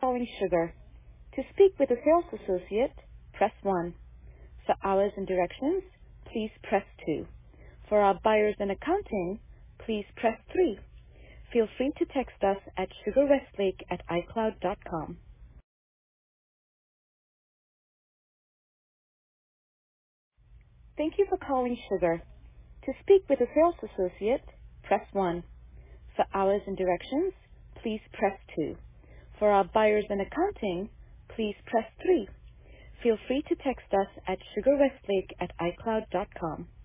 calling Sugar. To speak with a sales associate, press 1. For hours and directions, please press 2. For our buyers and accounting, please press 3. Feel free to text us at sugarwestlake@icloud.com. Thank you for calling Sugar. To speak with a sales associate, press 1. For hours and directions, please press 2. For our buyers and accounting, please press 3. Feel free to text us at sugarwestlake@icloud.com.